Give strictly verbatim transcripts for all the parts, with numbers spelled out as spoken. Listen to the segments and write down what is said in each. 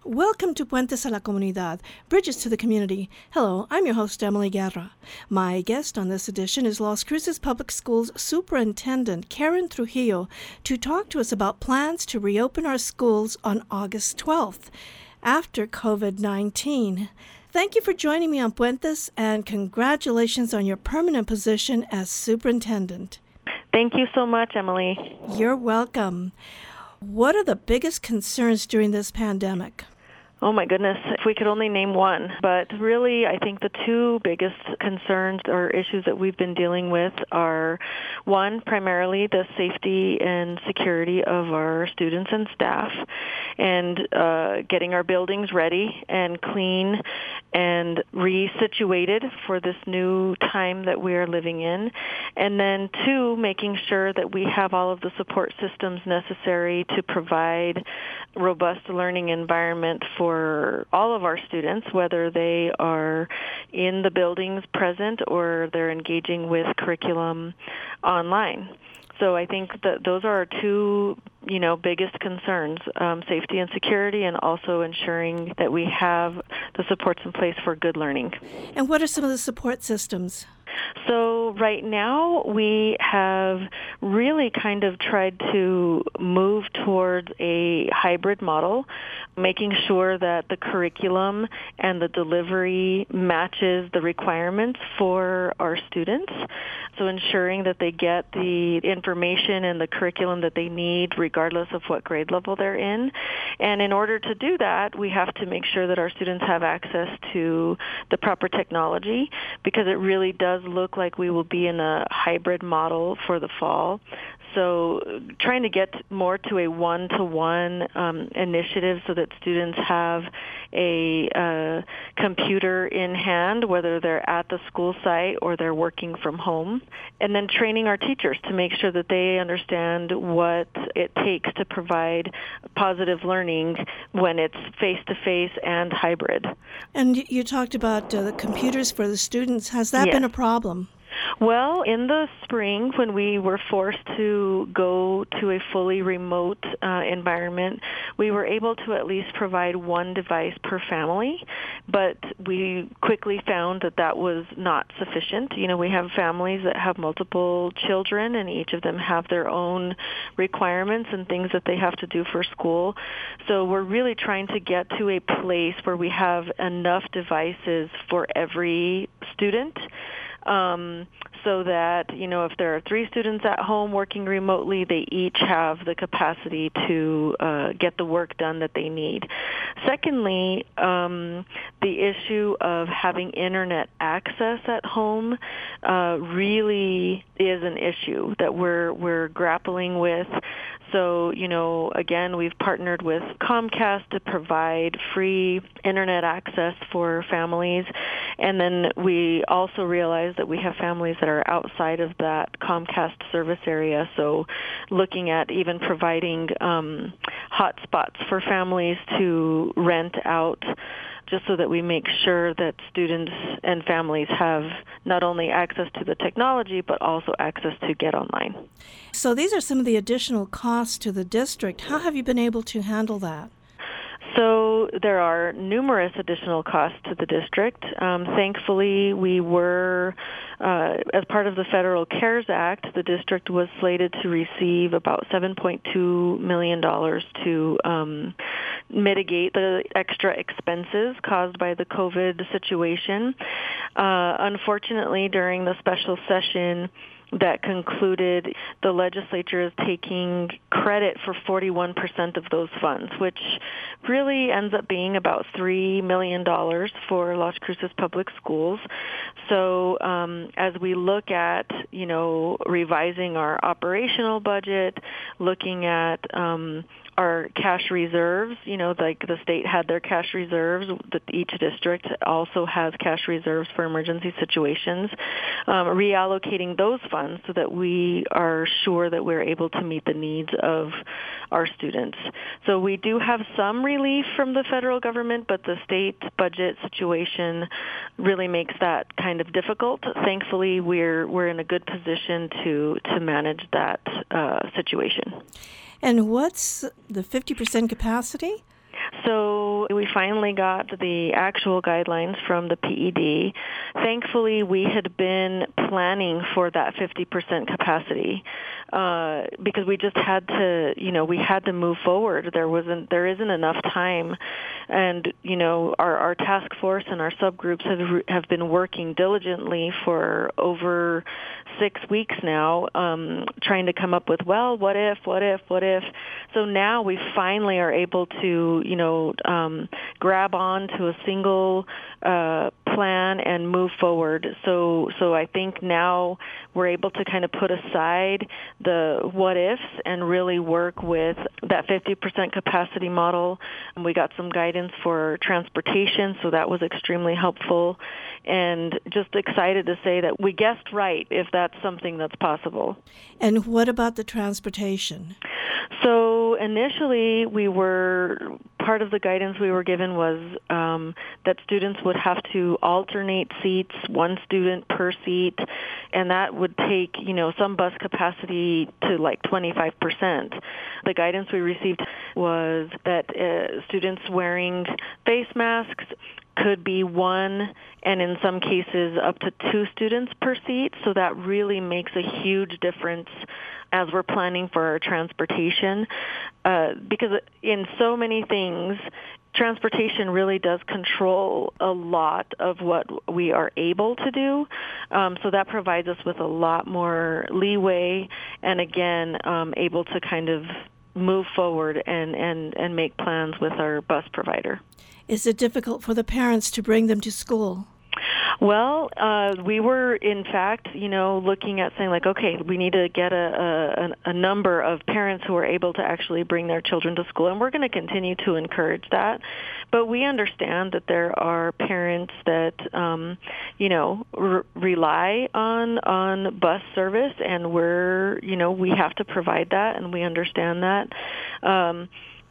Welcome to Puentes a la Comunidad, Bridges to the Community. Hello, I'm your host, Emily Guerra. My guest on this edition is Las Cruces Public Schools Superintendent Karen Trujillo to talk to us about plans to reopen our schools on August twelfth after covid nineteen. Thank you for joining me on Puentes, and congratulations on your permanent position as superintendent. Thank you so much, Emily. You're welcome. What are the biggest concerns during this pandemic? Oh my goodness, if we could only name one. But really, I think the two biggest concerns or issues that we've been dealing with are, one, primarily the safety and security of our students and staff, and uh, getting our buildings ready and clean and resituated for this new time that we are living in. And then, two, making sure that we have all of the support systems necessary to provide robust learning environment for for all of our students, whether they are in the buildings present or they're engaging with curriculum online. So I think that those are our two, you know, biggest concerns, um, safety and security, and also ensuring that we have the supports in place for good learning. And what are some of the support systems? So right now we have really kind of tried to move towards a hybrid model, making sure that the curriculum and the delivery matches the requirements for our students. So ensuring that they get the information and the curriculum that they need regardless of what grade level they're in. And in order to do that, we have to make sure that our students have access to the proper technology, because it really does look like we will be in a hybrid model for the fall. So trying to get more to a one-to-one um, initiative so that students have a uh, computer in hand, whether they're at the school site or they're working from home, and then training our teachers to make sure that they understand what it takes to provide positive learning when it's face-to-face and hybrid. And you talked about uh, the computers for the students. Has that Yes. been a problem? Well, in the spring, when we were forced to go to a fully remote uh, environment, we were able to at least provide one device per family, but we quickly found that that was not sufficient. You know, we have families that have multiple children, and each of them have their own requirements and things that they have to do for school. So we're really trying to get to a place where we have enough devices for every student. Um, so that, you know, if there are three students at home working remotely, they each have the capacity to uh, get the work done that they need. Secondly, um, the issue of having internet access at home uh, really is an issue that we're we're grappling with. So, you know, again, we've partnered with Comcast to provide free internet access for families. And then we also realize that we have families that are outside of that Comcast service area. So looking at even providing um, hotspots for families to rent out, just so that we make sure that students and families have not only access to the technology, but also access to get online. So these are some of the additional costs to the district. How have you been able to handle that? So there are numerous additional costs to the district. Um, thankfully, we were, uh, as part of the Federal CARES Act, the district was slated to receive about seven point two million dollars to um, mitigate the extra expenses caused by the COVID situation. Uh, unfortunately, during the special session that concluded, the legislature is taking credit for forty-one percent of those funds, which really ends up being about three million dollars for Las Cruces Public Schools. So um, as we look at, you know, revising our operational budget, looking at um, our cash reserves, you know, like the state had their cash reserves, that each district also has cash reserves for emergency situations, um, reallocating those funds so that we are sure that we're able to meet the needs of our students. So we do have some relief from the federal government, but the state budget situation really makes that kind of difficult. Thankfully, we're we're in a good position to to manage that uh, situation. And what's the fifty percent capacity? So we finally got the actual guidelines from the P E D. Thankfully, we had been planning for that fifty percent capacity uh, because we just had to, you know, we had to move forward. There wasn't, there isn't enough time, and you know, our, our task force and our subgroups have have been working diligently for over six weeks now, um, trying to come up with, well, what if, what if, what if. So now we finally are able to, you know, um, grab on to a single uh, plan and move forward. So, so I think now we're able to kind of put aside the what ifs and really work with that fifty percent capacity model. And we got some guidance for transportation, so that was extremely helpful. And just excited to say that we guessed right if that's something that's possible. And what about the transportation? So initially, we were, part of the guidance we were given was um, that students would have to alternate seats, one student per seat, and that would take, you know, some bus capacity to like twenty-five percent. The guidance we received was that uh, students wearing face masks could be one, and in some cases up to two students per seat. So that really makes a huge difference as we're planning for our transportation, uh, because in so many things, transportation really does control a lot of what we are able to do. Um, so that provides us with a lot more leeway, and again, um, able to kind of move forward and, and, and make plans with our bus provider. Is it difficult for the parents to bring them to school? Well, uh, we were, in fact, you know, looking at saying, like, okay, we need to get a, a, a number of parents who are able to actually bring their children to school, and we're going to continue to encourage that. But we understand that there are parents that, um, you know, r- rely on on bus service, and we're, you know, we have to provide that, and we understand that. Um,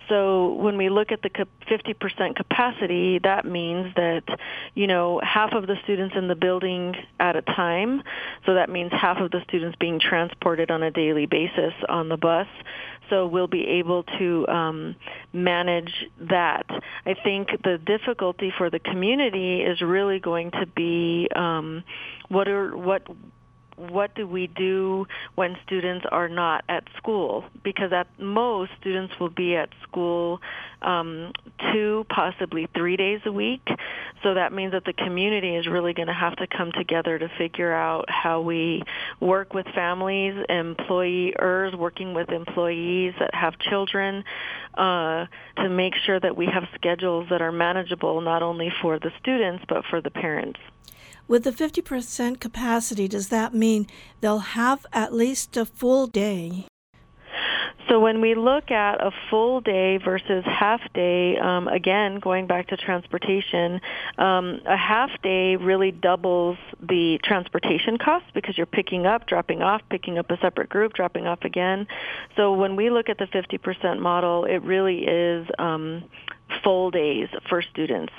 So when we look at the fifty percent capacity, that means that, you know, half of the students in the building at a time. So that means half of the students being transported on a daily basis on the bus. So we'll be able to um, manage that. I think the difficulty for the community is really going to be um, what are what. what do we do when students are not at school? Because at most, students will be at school um, two, possibly three days a week. So that means that the community is really going to have to come together to figure out how we work with families, employers, working with employees that have children, uh, to make sure that we have schedules that are manageable not only for the students but for the parents. With the fifty percent capacity, does that mean they'll have at least a full day? So when we look at a full day versus half day, um, again, going back to transportation, um, a half day really doubles the transportation costs because you're picking up, dropping off, picking up a separate group, dropping off again. So when we look at the fifty percent model, it really is um, full days for students.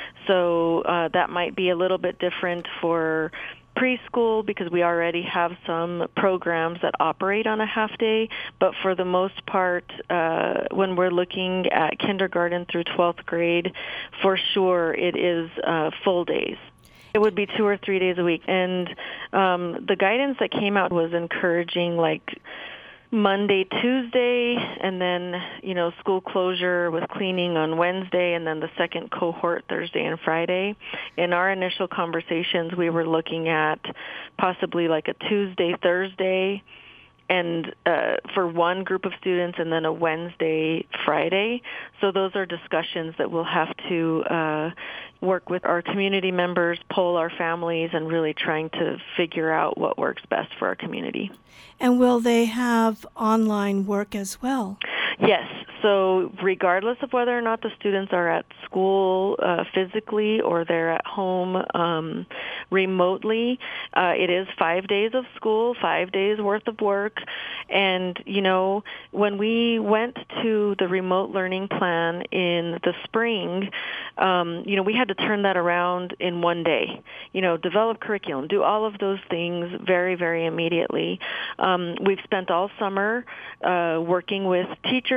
So uh, that might be a little bit different for preschool because we already have some programs that operate on a half day, but for the most part, uh, when we're looking at kindergarten through twelfth grade, for sure it is uh, full days. It would be two or three days a week. And um, the guidance that came out was encouraging, like, Monday, Tuesday, and then, you know, school closure with cleaning on Wednesday, and then the second cohort Thursday and Friday. In our initial conversations, we were looking at possibly like a Tuesday, Thursday, and uh, for one group of students, and then a Wednesday, Friday. So those are discussions that we'll have to uh, work with our community members, poll our families, and really trying to figure out what works best for our community. And will they have online work as well? Yes. So regardless of whether or not the students are at school uh, physically or they're at home um, remotely, uh, it is five days of school, five days worth of work. And, you know, when we went to the remote learning plan in the spring, um, you know, we had to turn that around in one day, you know, develop curriculum, do all of those things very, very immediately. Um, we've spent all summer uh, working with teachers, doing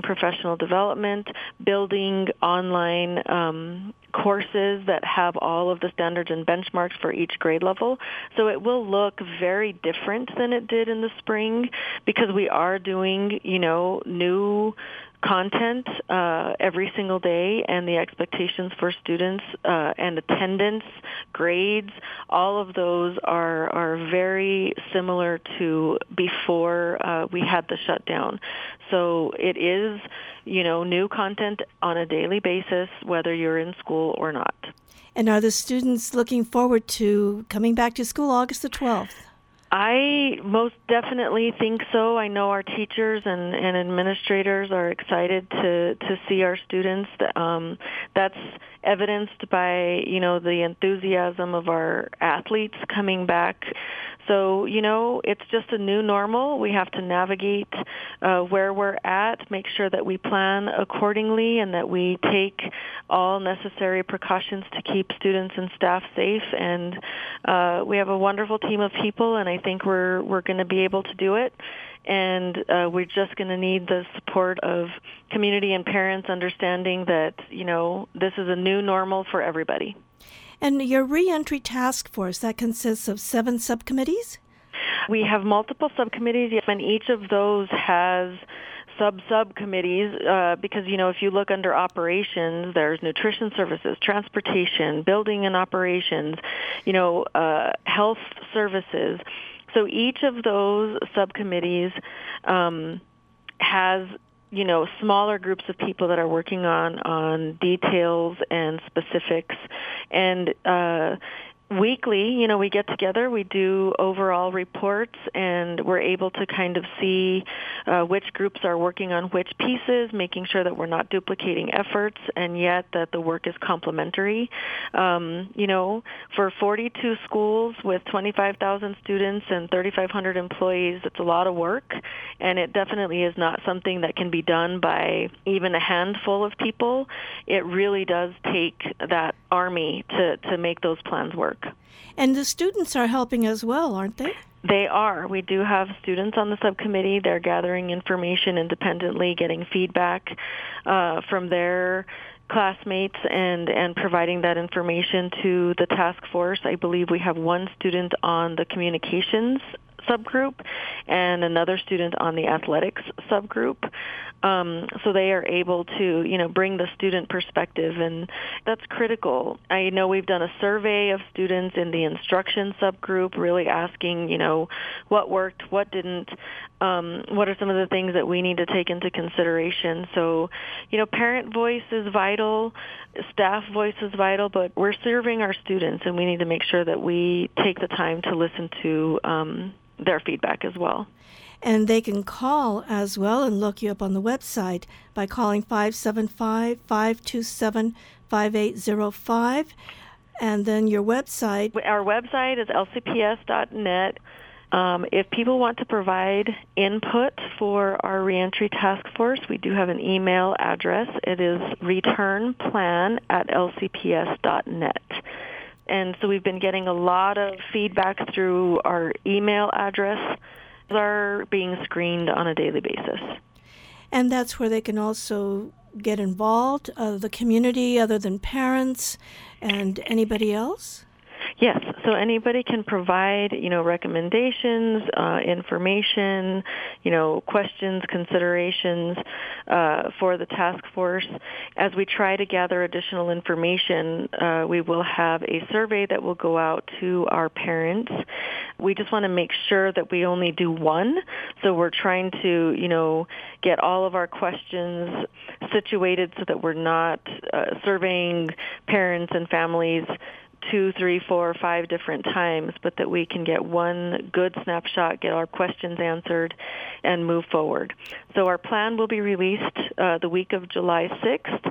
professional development, building online um, courses that have all of the standards and benchmarks for each grade level. So it will look very different than it did in the spring because we are doing, you know, new content uh, every single day, and the expectations for students uh, and attendance, grades, all of those are are very similar to before uh, we had the shutdown. So it is, you know, new content on a daily basis, whether you're in school or not. And are the students looking forward to coming back to school August the twelfth? I most definitely think so. I know our teachers and, and administrators are excited to, to see our students. Um, that's evidenced by, you know, the enthusiasm of our athletes coming back. So, you know, it's just a new normal. We have to navigate uh, where we're at, make sure that we plan accordingly and that we take all necessary precautions to keep students and staff safe. And uh, we have a wonderful team of people, and I think we're we're going to be able to do it. And uh, we're just going to need the support of community and parents understanding that, you know, this is a new normal for everybody. And your reentry task force, that consists of seven subcommittees? We have multiple subcommittees, and each of those has sub-subcommittees uh, because, you know, if you look under operations, there's nutrition services, transportation, building and operations, you know, uh, health services. So each of those subcommittees um, has, you know, smaller groups of people that are working on, on details and specifics. And uh, weekly, you know, we get together, we do overall reports, and we're able to kind of see uh, which groups are working on which pieces, making sure that we're not duplicating efforts, and yet that the work is complementary. Um, you know, for forty-two schools with twenty-five thousand students and thirty-five hundred employees, it's a lot of work, and it definitely is not something that can be done by even a handful of people. It really does take that army to, to make those plans work. And the students are helping as well, aren't they? They are. We do have students on the subcommittee. They're gathering information independently, getting feedback uh, from their classmates and, and providing that information to the task force. I believe we have one student on the communications subgroup and another student on the athletics subgroup. Um, so they are able to, you know, bring the student perspective, and that's critical. I know we've done a survey of students in the instruction subgroup, really asking, you know, what worked, what didn't, um, what are some of the things that we need to take into consideration. So, you know, parent voice is vital, staff voice is vital, but we're serving our students, and we need to make sure that we take the time to listen to um, their feedback as well. And they can call as well and look you up on the website by calling five seven five, five two seven, five eight zero five. And then your website. Our website is L C P S dot net. Um, if people want to provide input for our reentry task force, we do have an email address. It is returnplan at L C P S dot net. And so we've been getting a lot of feedback through our email address. Are being screened on a daily basis. And that's where they can also get involved, uh, the community other than parents and anybody else? Yes, so anybody can provide, you know, recommendations, uh, information, you know, questions, considerations uh, for the task force. As we try to gather additional information, uh, we will have a survey that will go out to our parents. We just want to make sure that we only do one, so we're trying to, you know, get all of our questions situated so that we're not uh, surveying parents and families two, three, four, five different times, but that we can get one good snapshot, get our questions answered, and move forward. So our plan will be released uh, the week of July sixth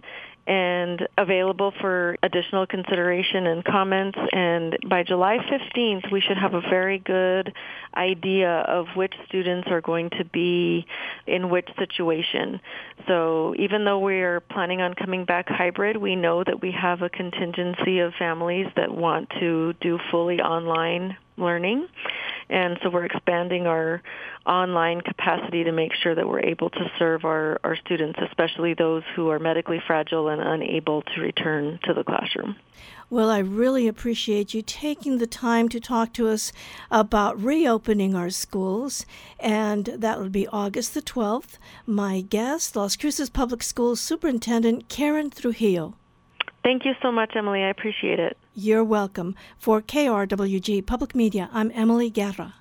and available for additional consideration and comments. And by July fifteenth, we should have a very good idea of which students are going to be in which situation. So even though we're planning on coming back hybrid, we know that we have a contingency of families that want to do fully online learning. And so we're expanding our online capacity to make sure that we're able to serve our, our students, especially those who are medically fragile and unable to return to the classroom. Well, I really appreciate you taking the time to talk to us about reopening our schools, and that will be August the twelfth. My guest, Las Cruces Public Schools Superintendent Karen Trujillo. Thank you so much, Emily. I appreciate it. You're welcome. For K R W G Public Media, I'm Emily Guerra.